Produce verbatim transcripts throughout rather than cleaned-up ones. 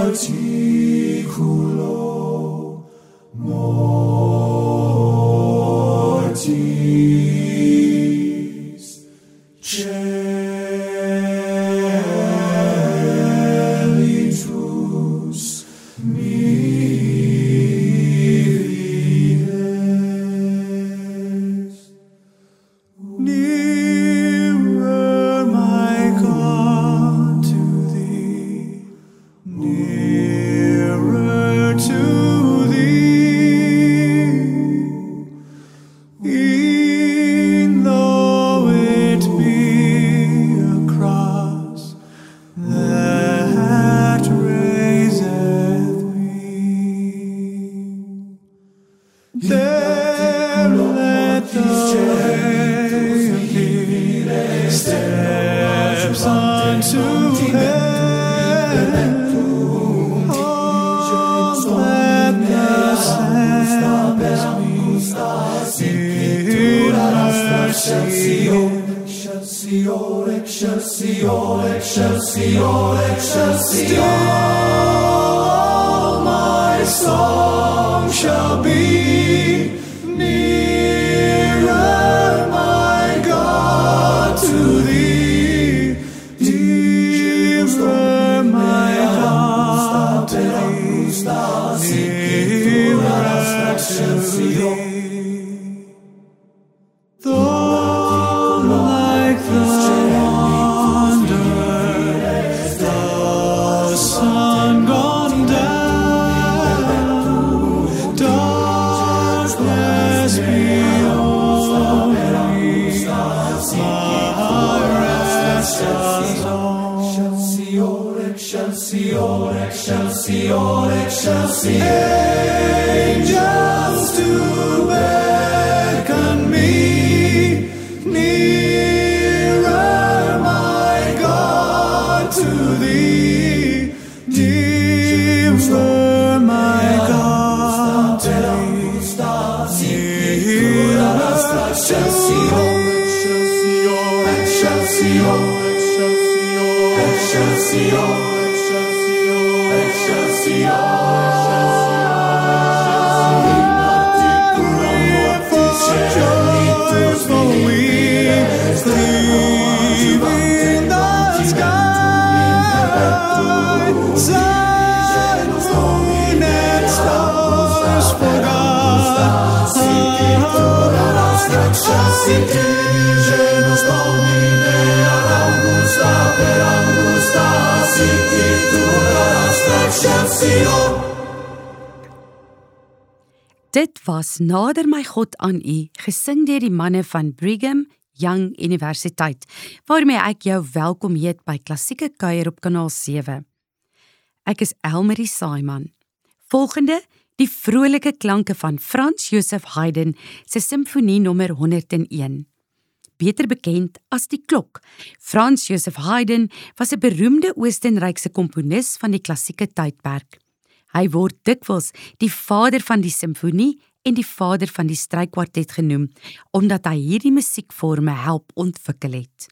articulo mortis celitus mivides. Nearer, my God, to thee, nearer to thee, e'en though it be a cross that raiseth me. There let the way of thee steps unto heaven. Oh, let the sands be in mercy. Excelsior, excelsior, excelsior, excelsior. All my song shall be nearer, my God, to thee, nearer, my God, to thee, nearer to thee. Though like the wanderers, the sun gone down, darkness beyond me, my rest alone. Excelsior, excelsior, excelsior. Angels to beckon me, nearer, my God, to thee, nearer, my God, to thee, nearer to thee. Excelsior, excelsior, excelsior, excelsior, excelsior. Genus Domine ad Augusta per Augusta sicitura astra excelsior. Dit was Nader my God aan U, gesing deur die manne van Brigham Young Universiteit, waarmee ek jou welkom heet by Klassieke Kuier op Kanaal sewe. Ek is Elmarie Saaiman. Volgende, die vrolike klanke van Franz Joseph Haydn se simfonie nommer honderd en een. Beter bekend as die klok. Franz Joseph Haydn was 'n beroemde Oostenrykse komponis van die klassieke tydperk. Hy word dikwels die vader van die simfonie en die vader van die strykwartet genoem, omdat hy hierdie musiekvorme help ontwikkel het.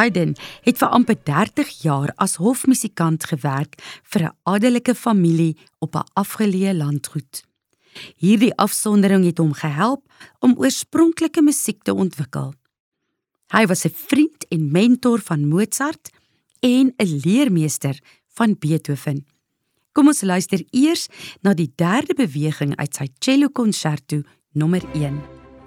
Haydn het vir amper dertig jaar as hofmusikant gewerk vir 'n adelike familie op 'n afgeleë landgoed. Hierdie afsondering het hom gehelp om oorspronklike musiek te ontwikkel. Hy was 'n vriend en mentor van Mozart en 'n leermeester van Beethoven. Kom ons luister eers na die derde beweging uit sy cello concerto nommer een.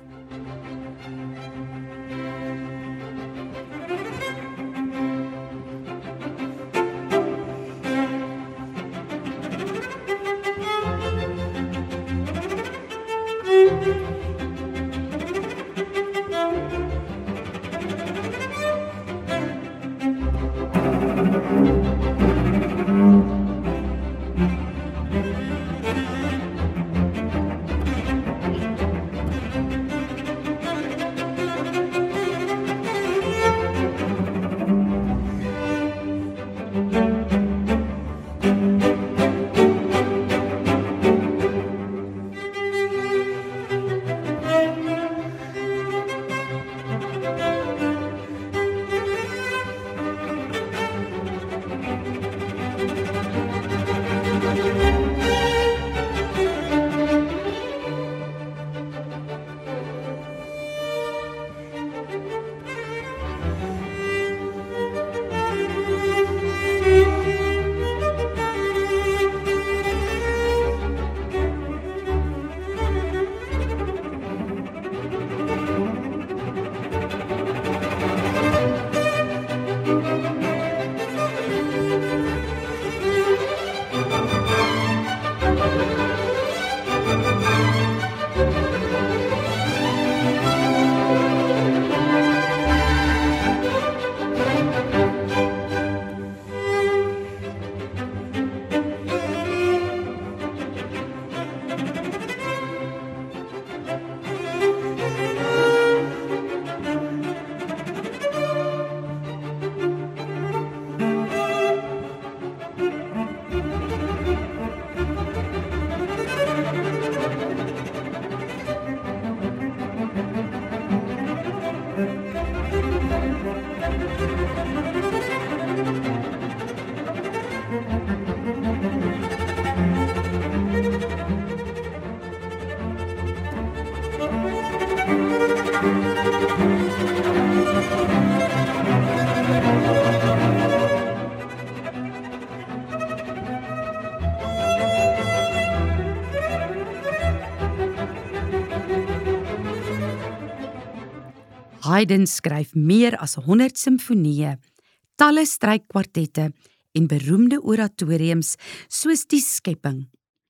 Haydn skryf meer as honderd simfonieë, talle strykkwartette en beroemde oratoriums soos Die Skepping.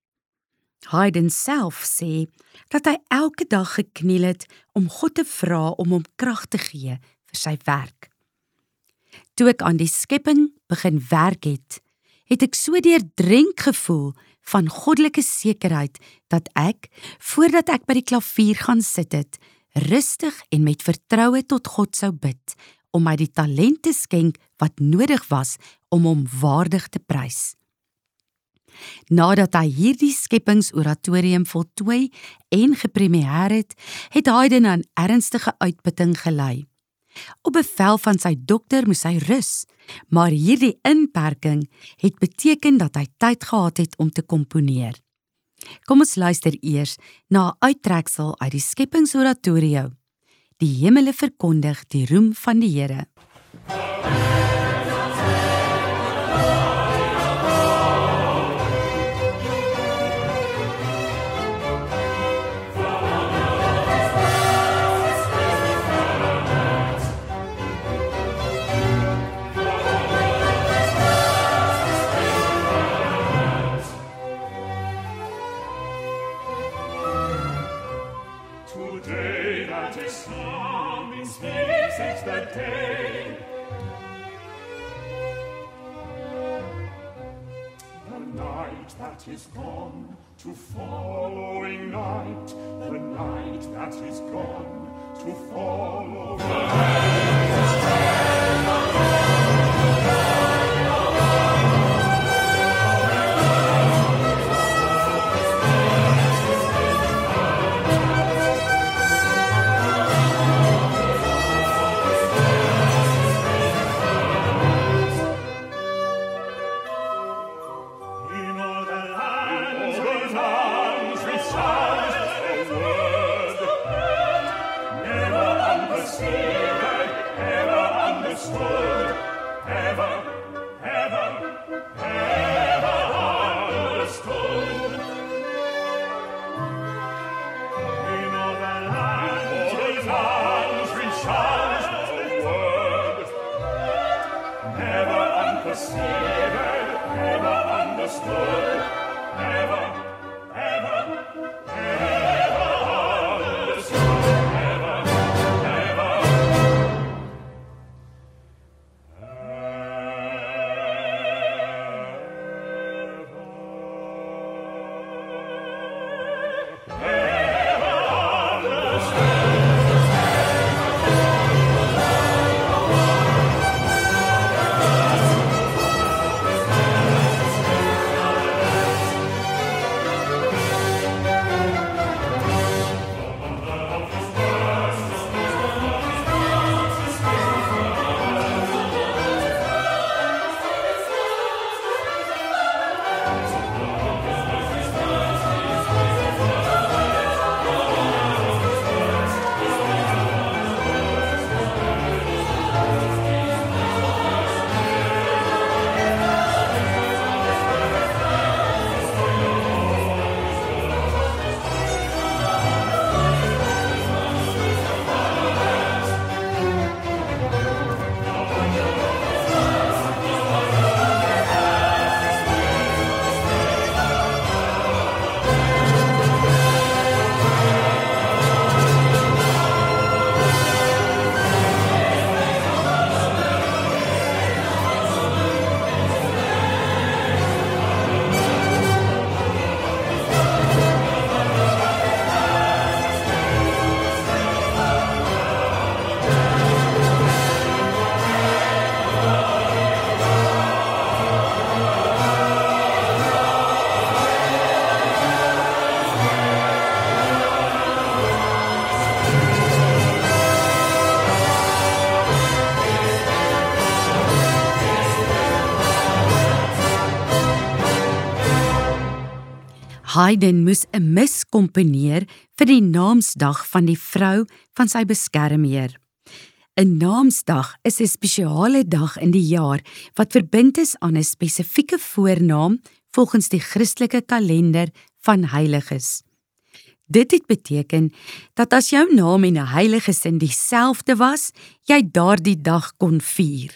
Haydn self sê dat hy elke dag gekniel het om God te vra om hom krag te gee vir sy werk. Toe ek aan Die Skepping begin werk het, het ek so deurdrenk gevoel van goddelike sekerheid dat ek, voordat ek by die klavier gaan sit het, rustig en met vertroue tot God sou bid, om my die talent te skenk wat nodig was om hom waardig te prys. Nadat hy hierdie skepingsoratorium voltooi en gepremieer het, het Haydn aan ernstige uitputting gelei. Op bevel van sy dokter moes hy rus, maar hierdie inperking het beteken dat hy tyd gehad het om te komponeer. Kom ons luister eers na 'n uittreksel uit die skepingsoratorio. Die hemele verkondig die roem van die Here. Today that is coming, speaks it's the day. The night that is gone, to following night. The night that is gone, to follow perceived, ever understood, ever, ever, ever understood, ever, ever, Haydn moes 'n mis komponeer vir die naamsdag van die vrou van sy beskermheer. 'n Naamsdag is 'n spesiale dag in die jaar wat verbind is aan 'n spesifieke voornaam volgens die Christelike kalender van heiliges. Dit het beteken dat as jou naam en 'n heiligesin dieselfde was, jy daardie dag kon vier.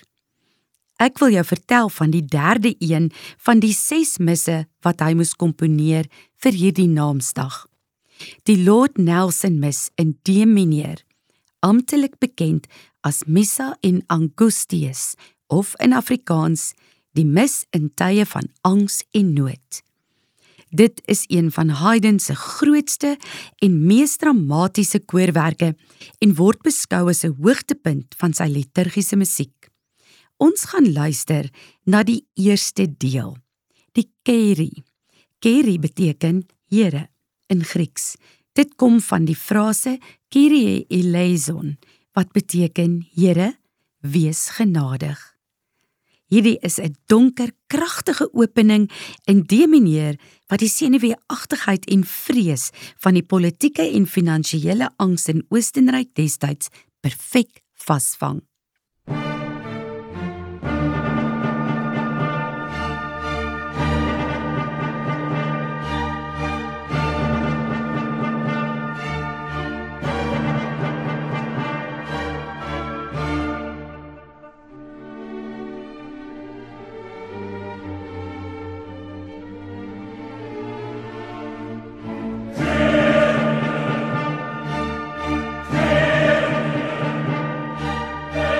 Ek wil jou vertel van die derde een van die ses misse wat hy moes komponeer vir hierdie naamsdag. Die Lord Nelson mis in D mineur, amptelik bekend as Missa in Angustius, of in Afrikaans, die mis in tye van angs en nood. Dit is een van Haydn se grootste en mees dramatiese koorwerke en word beskou as 'n hoogtepunt van sy liturgiese musiek. Ons gaan luister na die eerste deel, die Kyrie. Kyrie beteken Here in Grieks. Dit kom van die frase Kyrie eleison, wat beteken Here, wees genadig. Hierdie is 'n donker, kragtige opening in D mineur wat die senuweeagtigheid en vrees van die politieke en finansiële angs in Oostenryk destyds perfek vasvang. Kyrie,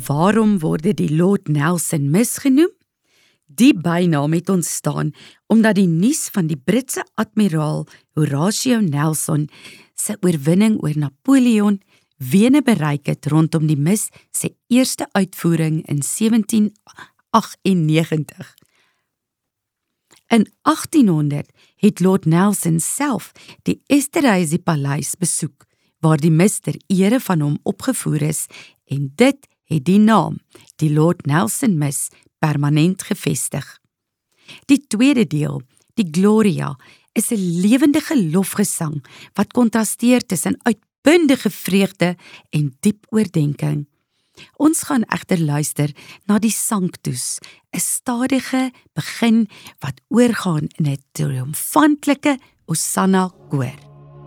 Waarom word die Lord Nelson misgenoem? Die bynaam het ontstaan omdat die nuus van die Britse admiraal Horatio Nelson se oorwinning oor Napoleon Wene bereik het rondom die mis se eerste uitvoering in sewentien agt negentig. In achttienhonderd het Lord Nelson self die Esterhuisie Paleis besoek, waar die mis ter ere van hom opgevoer is, en dit het die naam, die Lord Nelson mis, permanent gevestig. Die tweede deel, die Gloria, is 'n lewendige lofgesang wat kontrasteer tussen uitbundige vreugde en diep oordenking. Ons gaan egter luister na die Sanctus, 'n stadige begin wat oorgaan in 'n triomfantelike Hosanna koor.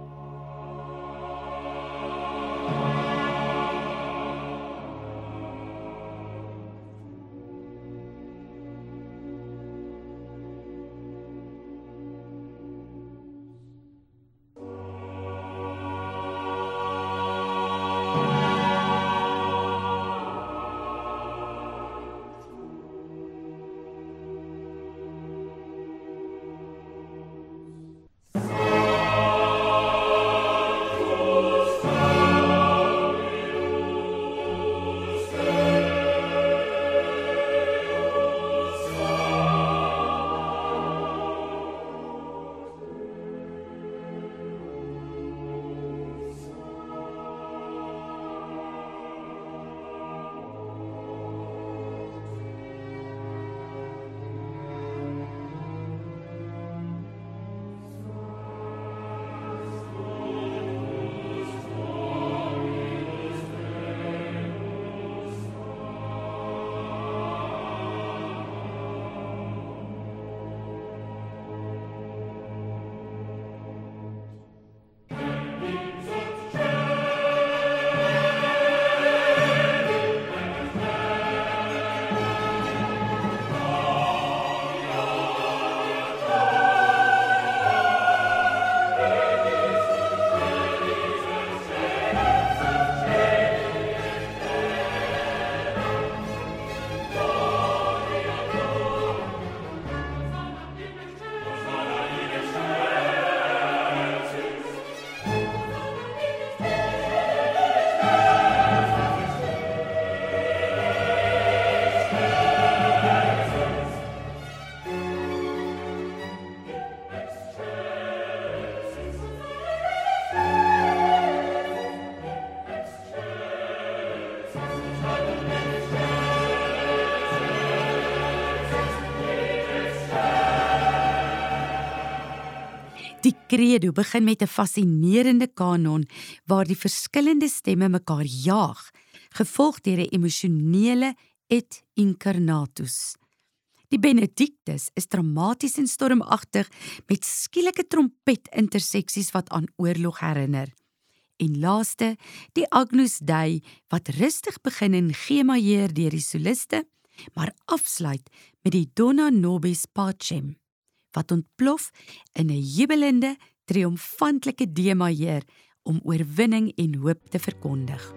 Die credo begin met 'n fascinerende kanon waar die verskillende stemme mekaar jaag, gevolg deur 'n emosionele et incarnatus. Die Benedictus is dramaties en stormagtig met skielike trompet-interseksies wat aan oorlog herinner. En laaste, die Agnus Dei wat rustig begin in G-majeer deur die soliste, maar afsluit met die Dona Nobis Pacem, wat ontplof in 'n jubelende, triomfantelike D-majeer om oorwinning en hoop te verkondig.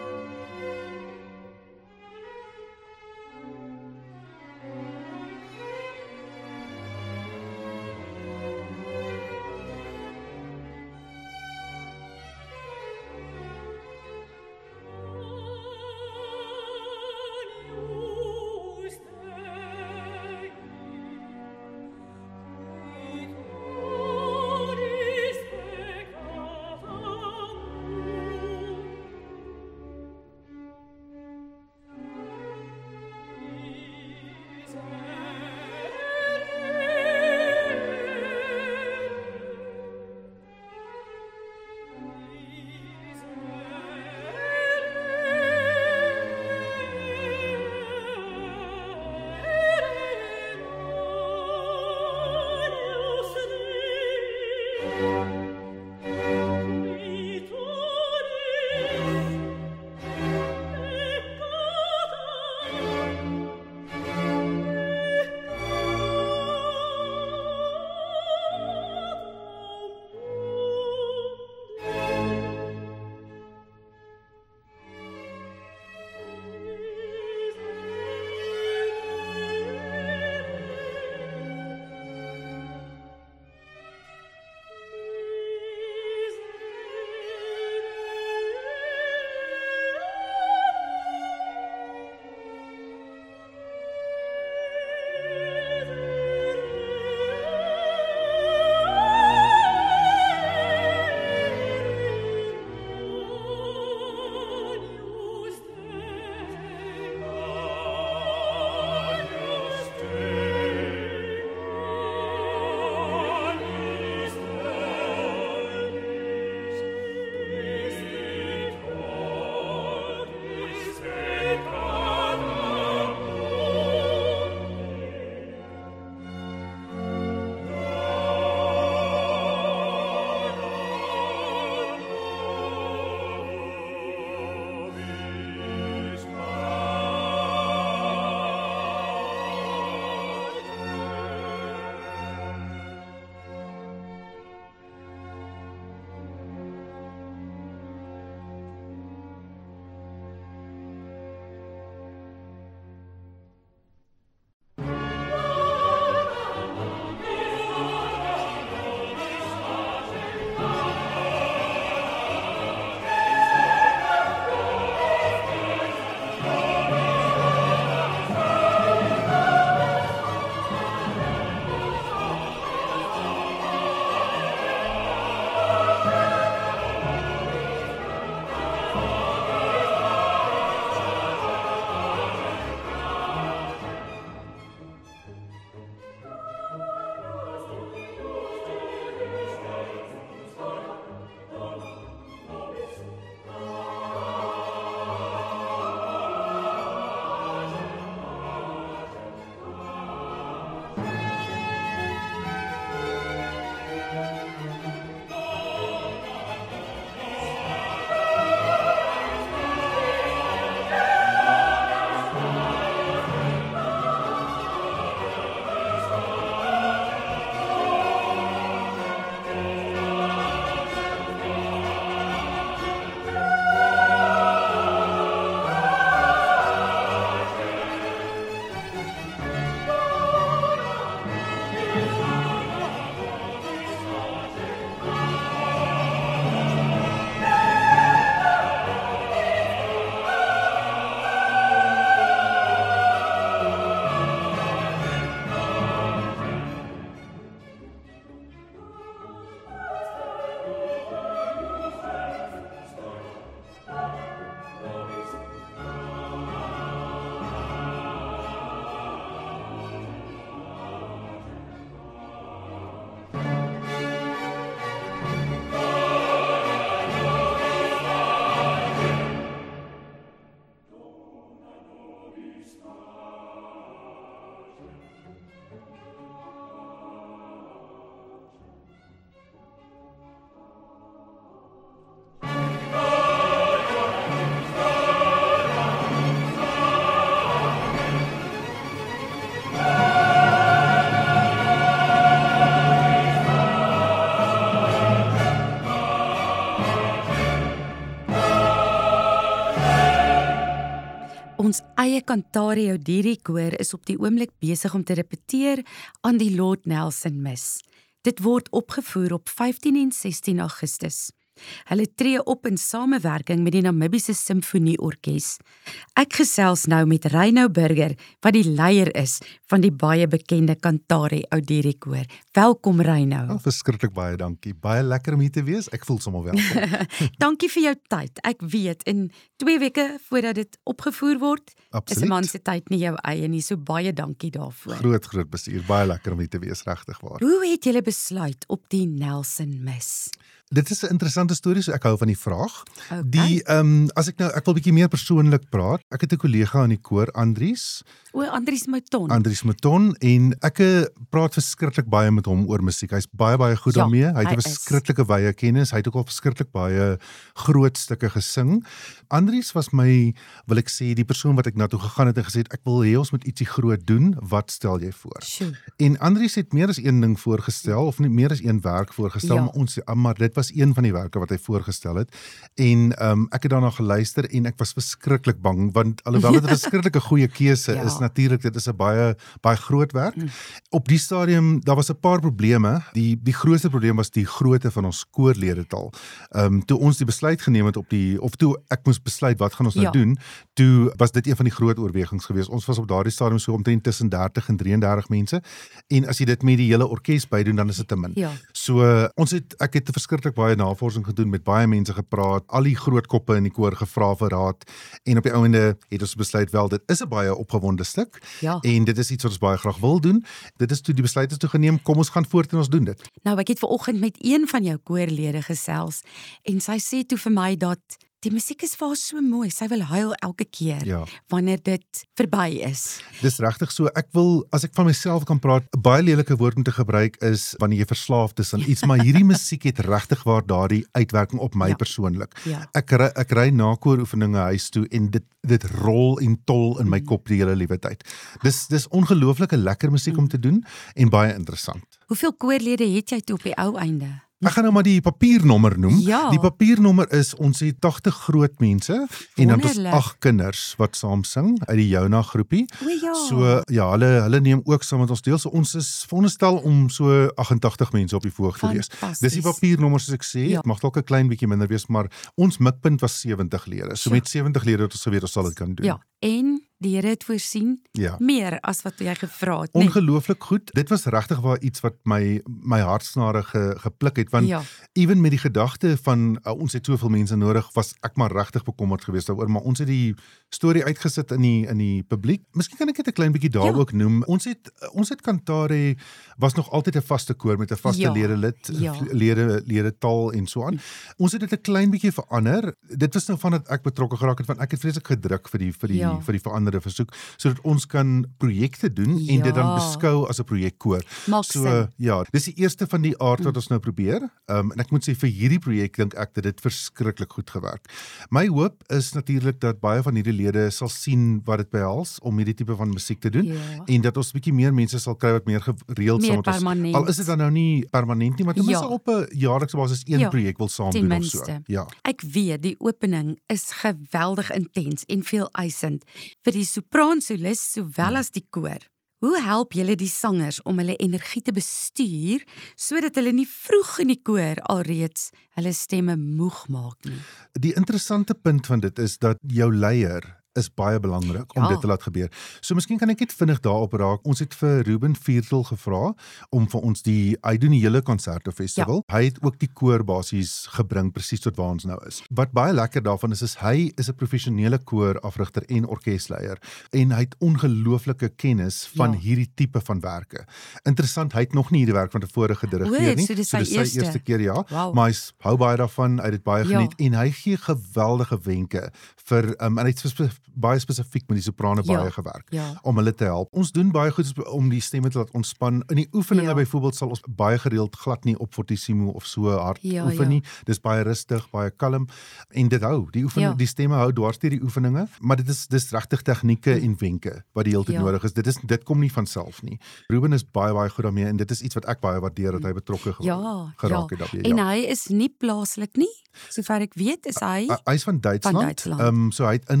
Ons eie Cantare Audiri koor is op die oomblik besig om te repeteer aan die Lord Nelson Mis. Dit word opgevoer op vyftien en sestien Augustus. Hulle tree op in samewerking met die Namibiese Simfonieorkes. Ek gesels nou met Reino Burger, wat die leier is van die baie bekende Cantare Audiri koor. Welkom Reino. Oh, verskriklik baie dankie. Baie lekker om hier te wees. Ek voel sommer welkom. Dankie vir jou tyd. Ek weet, in twee weke voordat dit opgevoer word, Absoluut. Is 'n man se tyd nie jou eie nie, so baie dankie daarvoor. Groot, groot bestuur. Baie lekker om hier te wees, regtig waar. Hoe het julle besluit op die Nelson Mis? Dit is 'n interessante storie, so ek hou van die vraag. Okay. Die, um, as ek nou, ek wil bietjie meer persoonlik praat. Ek het 'n kollega in die koor, Andries. O, Andries Mouton. Andries Mouton, en ek uh, praat verskriklik baie met hom oor musiek. Hy's baie, baie goed Ja, daarmee. Hy het hy 'n verskriklike wye kennis. Hy het ook al verskriklik baie groot stukke gesing. Andries was my, wil ek sê, die persoon wat ek na toe gegaan het en gesê het, ek wil hê ons moet ietsie groot doen. Wat stel jy voor? Sjoe. En Andries het meer as een ding voorgestel, of nie meer as een werk voorgestel, Ja. maar ons, maar dit was een van die werke wat hy voorgestel het. En um, ek het daarna geluister en ek was verskriklik bang, want alhoewel dit 'n verskriklike goeie keuse Ja. is, natuurlik, dit is 'n baie baie groot werk. Mm. Op die stadium, daar was 'n paar probleme. Die die grootste probleem was die grootte van ons koorledetal. Um, toe ons die besluit geneem het op die, of toe ek moes besluit wat gaan ons nou Ja. doen, toe was dit een van die groot oorwegings geweest. Ons was op daardie stadium so omtrent tussen dertig en drie en dertig mense. En as jy dit met die hele orkes bydoen, dan is dit te min. Ja. So uh, ons het ek het verskriklik baie navorsing gedoen, met baie mense gepraat, al die groot koppe in die koor gevra vir raad, en op die ouende het ons besluit, wel, dit is 'n baie opgewonde stuk, Ja. en dit is iets wat ons baie graag wil doen. Dit is toe die besluit is toe geneem, kom ons gaan voort en ons doen dit. Nou, ek het vanoggend met een van jou koorlede gesels en sy sê toe vir my dat die musiek is vir haar so mooi. Sy wil huil elke keer Ja. wanneer dit verby is. Dis regtig so. Ek wil, as ek van myself kan praat, 'n baie lelike woord om te gebruik is wanneer jy verslaafd is aan iets, maar hierdie musiek het regtig waar daardie uitwerking op my Ja. persoonlik. Ja. Ek ry, ek ry na kooroefeninge huis toe en dit dit rol en tol in my kop die hele liewe tyd. Dis dis ongelooflike lekker musiek om te doen en baie interessant. Hoeveel koorlede het jy toe op die ou einde? Ek gaan nou maar die papiernommer noem. Ja. Die papiernommer is, ons het tagtig groot mense en dan het ons Wonderlik. agt kinders wat saam sing uit die Jouna groepie. O ja. So ja, hulle hulle neem ook saam met ons deel. So ons is veronderstel om so agt en tagtig mense op die voorg te wees. Fantasties. Dis die papiernommer soos ek sê. Ja. Dit mag dalk 'n klein bietjie minder wees, maar ons mikpunt was sewentig lede. So Ja. met sewentig lede het ons geweet ons sal dit kan doen. Ja, en die Here het voorsien Ja. meer as wat jy gevra het, nee. Ongelooflik goed. Dit was regtig waar iets wat my my hartsnare ge, gepluk het, want Ja. ewen met die gedagte van uh, ons het soveel mense nodig, was ek maar regtig bekommerd geweest daaroor, maar ons het die storie uitgesit in die in die publiek. Miskien kan ek dit 'n klein bietjie daar Ja. ook noem. Ons het ons het Cantare was nog altyd 'n vaste koor met 'n vaste Ja. ledelid, Ja. lede ledetal en so aan. Ons het dit 'n klein bietjie verander. Dit was nou vandat ek betrokke geraak het, want ek het vreeslik gedruk vir die vir die Ja. vir die veranderde versoek, sodat ons kan projekte doen en Ja. dit dan beskou as 'n projekkoor. Maak So sin. ja, dis die eerste van die aard wat ons nou probeer. Um, en ek moet sê vir hierdie projek dink ek dat dit verskriklik goed gewerk. My hoop is natuurlik dat baie van hierdie lede sal sien wat dit behels om hierdie tipe van musiek te doen, Ja. en dat ons bietjie meer mense sal kry wat meer gereeld Meer saam met ons. permanent. Al is dit dan nou nie permanent nie, maar ten minste Ja. op 'n jaarlikse basis een Ja, projek wil saam ten doen of so. minste. Ja. Ek weet die opening is geweldig intens en veel eisend vir die sopraansolis sowel as die koor. Hoe help julle die sangers om hulle energie te bestuur sodat hulle nie vroeg in die koor alreeds hulle stemme moeg maak nie? Die interessante punt van dit is dat jou leier is baie belangrik om Ja. dit te laat gebeur. So miskien kan ek net vinnig daarop raak. Ons het vir Ruben Viertel gevra om vir ons die, hy doen die hele Concerto Festival. Ja. Hy het ook die koor basies gebring presies tot waar ons nou is. Wat baie lekker daarvan is, is hy is 'n professionele koorafrigter en orkesleier en hy het ongelooflike kennis van Ja. hierdie tipe van werke. Interessant, hy het nog nie hierdie werk van tevore gedirigeer O, nie. so dis sy eerste. eerste keer, ja. Wow. Maar hy hou baie daarvan, hy het dit baie Ja. geniet en hy gee geweldige wenke vir um, en hy het spe baie spesifiek met die soprane Ja. baie gewerk Ja. om hulle te help. Ons doen baie goed om die stemme te laat ontspan. In die oefeninge Ja. byvoorbeeld sal ons baie gereeld glad nie op fortissimo of so hard Ja, oefen ja. nie. Dis baie rustig, baie kalm en dit hou. Die oefen Ja. die stemme hou dwars deur die oefeninge, maar dit is dis regtig tegnieke en wenke wat die hele tyd Ja. nodig is. Dit is dit kom nie van self nie. Ruben is baie baie goed daarmee en dit is iets wat ek baie waardeer dat hy betrokke ge Ja, geraak ja. het daarbey. En Ja. hy is nie plaaslik nie. Sover ek weet is hy Hy is van Duitsland. Van Duitsland. Um, so hy het ingetrek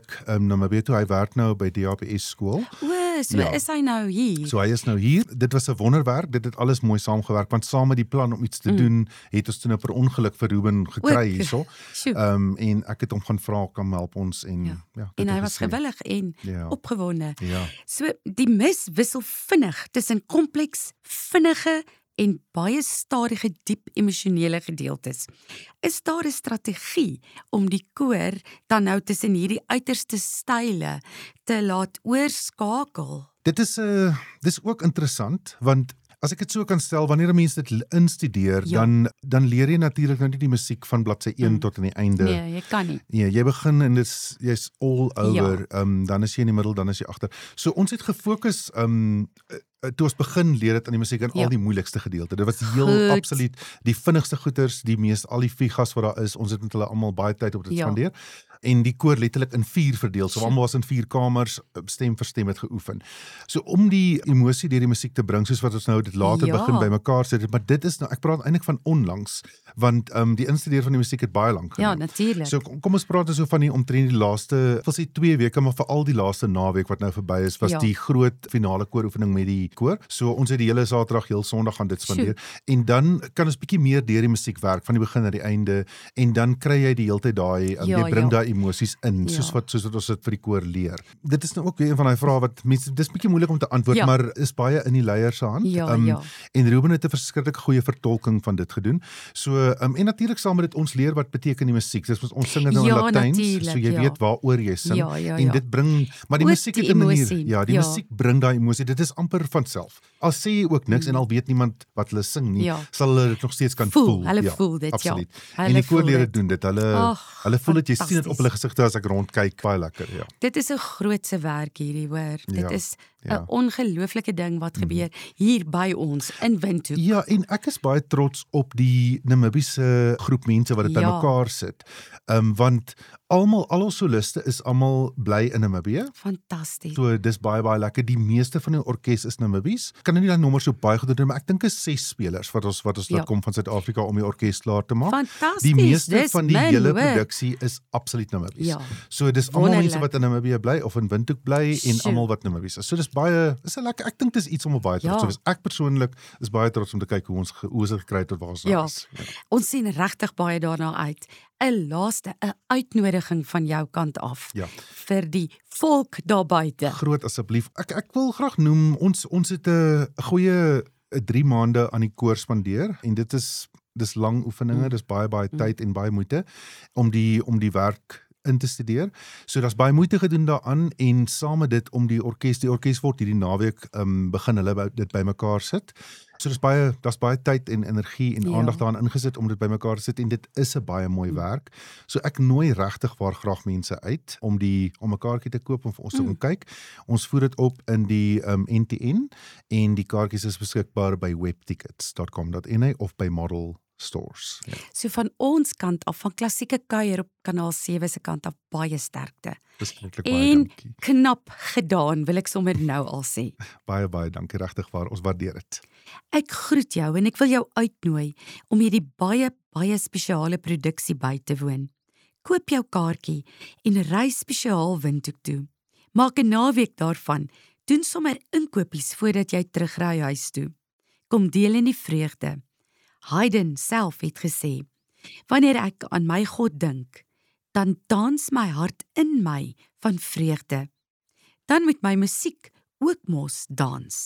plek um, Namibië toe. Hy werk nou by D H B S skool. O, so Ja. is hy nou hier? So hy is nou hier. Dit was 'n wonderwerk. Dit het alles mooi saamgewerk want saam met die plan om iets te mm. doen, het ons toe nou per ongeluk vir Ruben gekry hierso. Ehm um, en ek het hom gaan vra kom help ons en ja, ja en hy was gewillig en ja. opgewonde. Ja. So die mis wissel vinnig tussen kompleks, vinnige en baie stadige diep emosionele gedeeltes. Is daar 'n strategie om die koor dan nou tussen hierdie uiterste style te laat oorskakel? Dit is 'n uh, dis ook interessant want as ek dit so kan stel, wanneer 'n mens dit instudeer, ja. dan dan leer jy natuurlik nou nie die musiek van bladsy een mm. tot aan die einde. Nee, jy kan nie. Nee, jy begin en dis jy's all over. Ja. Um, dan is jy in die middel, dan is jy agter. So ons het gefokus um toe ons begin leer dit aan die musiek en ja. al die moeilikste gedeelte. Dit was heel Goed. absoluut die vinnigste goeters, die mees al die figas wat daar is. Ons het met hulle almal baie tyd op dit ja. spandeer. En die koor letterlik in vier verdeel. So almal was in vier kamers, stem vir stem het geoefen. So om die emosie deur die musiek te bring, soos wat ons nou dit later ja. begin bymekaar sit, maar dit is nou ek praat eintlik van onlangs, want um, die instudeer van die musiek het baie lank geneem. Ja, natuurlik. So kom, kom ons praat so van die omtrent die laaste, ek wil sê twee weke, maar veral die laaste naweek wat nou verby is, was ja. die groot finale kooroefening met die koor. So ons het die hele Saterdag, heel Sondag aan dit spandeer. En dan kan ons bietjie meer deur die musiek werk van die begin na die einde en dan kry jy die hele tyd daai um, ja, jy bring ja. daai emosies in ja. soos wat soos wat ons dit vir die koor leer. Dit is nou ook weer een van daai vrae wat mense dis bietjie moeilik om te antwoord, ja. maar is baie in die leier se hand. Ja, um, ja. En Ruben het 'n verskriklik goeie vertolking van dit gedoen. So um, en natuurlik saam met dit ons leer wat beteken die musiek. Dis ons sing dit nou ja, in Latyns, so jy ja. weet waaroor jy sing. Ja, ja, ja. En dit bring maar die ook musiek het 'n manier. Ja, die ja. musiek bring daai emosie. Dit is amper van self. Al sê jy ook niks mm. en al weet niemand wat hulle sing nie, ja. sal hulle dit nog steeds kan voel. voel. Hulle ja, voel dit, absoluut. ja. En die koorlede doen dit. Hulle Och, hulle voel dit, jy sien dit op hulle gesigte as ek rondkyk, baie lekker, ja. Dit is 'n grootse werk hierdie, hoor. Dit ja, is 'n ja. ongelooflike ding wat gebeur mm. hier by ons in Windhoek. Ja, en ek is baie trots op die Namibiese groep mense wat dit ja. bymekaar sit. Um, want almal al ons soliste is almal bly in Namibië. Fantasties. So dis baie baie lekker. Die meeste van die orkes is Namibies. Ek kan nou nie daai nommers so baie goed doen, maar ek dink is ses spelers wat ons wat ons ja. laat kom van Suid-Afrika om die orkes klaar te maak. Fantasties. Die meeste dis van die min, hele hoor. produksie is absoluut Namibies. Ja. So dis almal mense wat in Namibië bly of in Windhoek bly en almal wat Namibies is. So dis baie is 'n lekker. Ek dink dis iets om op baie trots te ja. wees. Ek persoonlik is baie trots om te kyk hoe ons hoe ons dit gekry het tot waar ons ja. is. Ja. Ons sien regtig baie daarna uit. 'n Laaste 'n uitnodiging van jou kant af ja. vir die volk daar buite. Groot asseblief. Ek ek wil graag noem ons ons het 'n goeie drie maande aan die koor spandeer en dit is dis lang oefeninge, mm. dis baie baie tyd mm. en baie moeite om die om die werk in te studeer. So daar's baie moeite gedoen daaraan en saam met dit om die orkes, die orkes word hierdie naweek um, begin hulle dit bymekaar sit. So dis baie daar's baie tyd en energie en ja. aandag daaraan ingesit om dit bymekaar te sit en dit is 'n baie mooi werk. So ek nooi regtig waar graag mense uit om die om 'n kaartjie te koop om vir ons te kom kyk. Ons voer dit op in die um, N T N en die kaartjies is beskikbaar by webtickets dot com dot n a of by Model Stores. Ja. So van ons kant af, van klassieke kuier op kanaal sewe se kant af, baie sterkte. Beskiklik baie en dankie. Knap gedaan, wil ek sommer nou al sê. Baie baie dankie, regtig waar, ons waardeer dit. Ek groet jou en ek wil jou uitnooi om hierdie baie baie spesiale produksie by te woon. Koop jou kaartjie en ry spesiaal Windhoek toe. Maak 'n naweek daarvan. Doen sommer inkopies voordat jy terugry huis toe. Kom deel in die vreugde. Haydn self het gesê, wanneer ek aan my God dink, dan dans my hart in my van vreugde. Dan moet my musiek ook mos dans.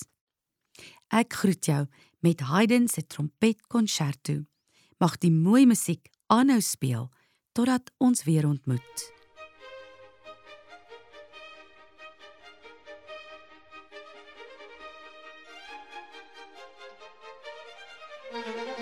Ek groet jou met Haydn se trompetkonserto. Mag die mooi musiek aanhou speel, totdat ons weer ontmoet. Thank you.